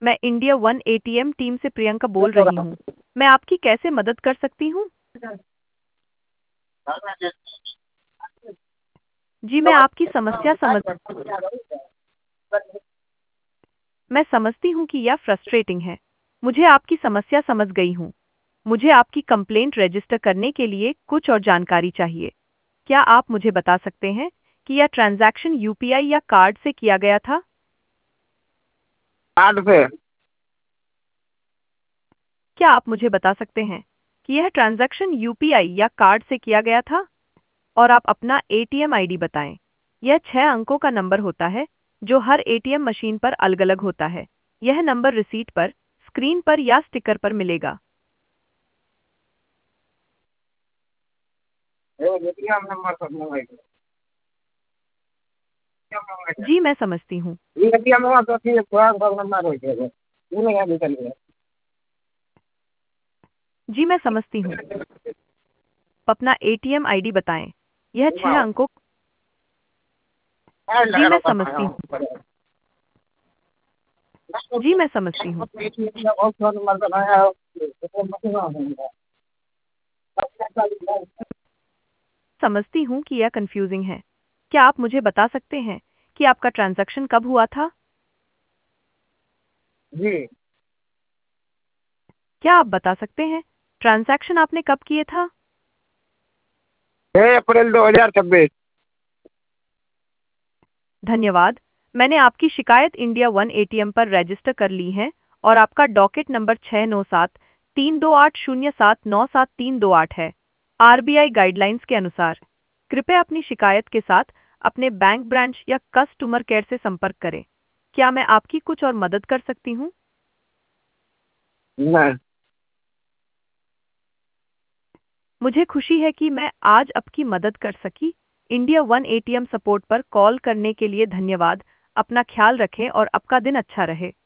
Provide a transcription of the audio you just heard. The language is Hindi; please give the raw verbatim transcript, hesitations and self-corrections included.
मैं इंडिया वन एटीएम टीम से प्रियंका बोल रही हूँ। मैं आपकी कैसे मदद कर सकती हूँ? जी, मैं आपकी समस्या समझ मैं समझती हूँ कि यह फ्रस्ट्रेटिंग है। मुझे आपकी समस्या समझ गई हूँ। मुझे आपकी कंप्लेंट रजिस्टर करने के लिए कुछ और जानकारी चाहिए। क्या आप मुझे बता सकते हैं कि यह ट्रांजैक्शन यूपीआई या कार्ड से किया गया था? कार्ड से। क्या आप मुझे बता सकते हैं कि यह ट्रांजैक्शन यूपीआई या कार्ड से किया गया था? और आप अपना एटीएम आईडी बताएं। यह छह अंकों का नंबर होता है जो हर एटीएम मशीन पर अलग-अलग होता है। यह नंबर रिसीट पर, स्क्रीन पर या स्टिकर पर मिलेगा। एटीएम नंबर सब मोबाइल जी, मैं समझती हूँ। एटीएम तो फिर थोड़ा सा नंबर हो जाएगा वो नहीं याद निकल जी, मैं समझती हूँ। अपना एटीएम आईडी बताएं। यह छह गया अंकों जी, लगा मैं करना समझती हूँ। है जी, मैं समझती हूँ। और नंबर बनाया समझती हूँ कि यह कंफ्यूजिंग है। क्या आप मुझे बता सकते हैं कि आपका ट्रांजैक्शन कब हुआ था? जी क्या आप बता सकते हैं ट्रांजैक्शन आपने कब किए था? छह अप्रैल दो हजार छब्बीस। धन्यवाद। मैंने आपकी शिकायत इंडिया वन एटीएम पर रजिस्टर कर ली है और आपका डॉकेट नंबर छह नौ सात तीन दो आठ शून्य सात नौ सात तीन दो आठ है। आरबीआई गाइडलाइंस के अनुसार कृपया अपनी शिकायत के साथ अपने बैंक ब्रांच या कस्टमर केयर से संपर्क करें। क्या मैं आपकी कुछ और मदद कर सकती हूँ? नहीं मुझे खुशी है कि मैं आज आपकी मदद कर सकी। इंडिया वन एटीएम सपोर्ट पर कॉल करने के लिए धन्यवाद। अपना ख्याल रखें और आपका दिन अच्छा रहे।